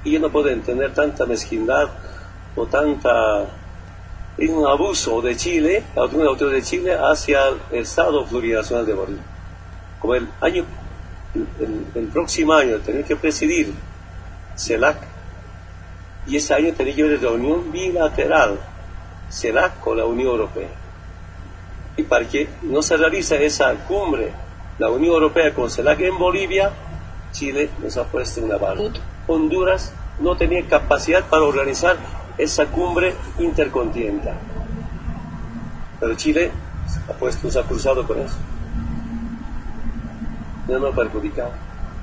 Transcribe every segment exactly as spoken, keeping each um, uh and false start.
Y yo no puedo entender tanta mezquindad o tanta un abuso de Chile, de alguna autoridad de Chile, hacia el Estado Plurinacional de Bolivia. Como el año, el, el próximo año tenía que presidir CELAC, y ese año tenía que haber reunión bilateral CELAC con la Unión Europea. Y para que no se realice esa cumbre, la Unión Europea con CELAC en Bolivia, Chile nos ha puesto una barra. Honduras no tenía capacidad para organizar esa cumbre intercontinental, pero Chile ha puesto, se ha cruzado con eso, no nos ha perjudicado.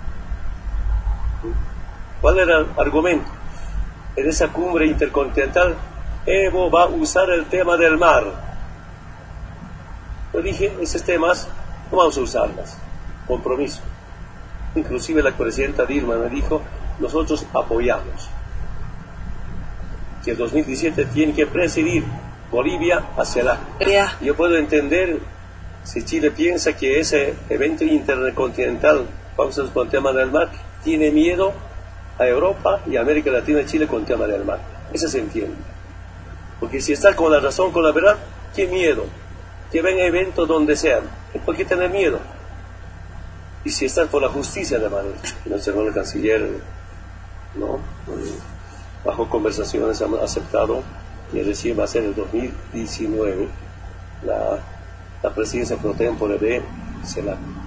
¿Cuál era el argumento? En esa cumbre intercontinental, Evo va a usar el tema del mar. Yo dije, esos temas no vamos a usarlos, compromiso. Inclusive la presidenta Dilma me dijo, nosotros apoyamos que el dos mil diecisiete tiene que presidir Bolivia hacia la... Yeah. Yo puedo entender si Chile piensa que ese evento intercontinental, vamos a con el tema del mar, tiene miedo a Europa y a América Latina y Chile con el tema del mar. Eso se entiende. Porque si está con la razón, con la verdad, ¿qué miedo? Que venga evento donde sea. ¿Por qué tener miedo? Y si está por la justicia de Madrid, no sé, el canciller, ¿no? Bajo conversaciones hemos aceptado que recién va a ser el dos mil diecinueve la, la presidencia pro tempore de CELAC.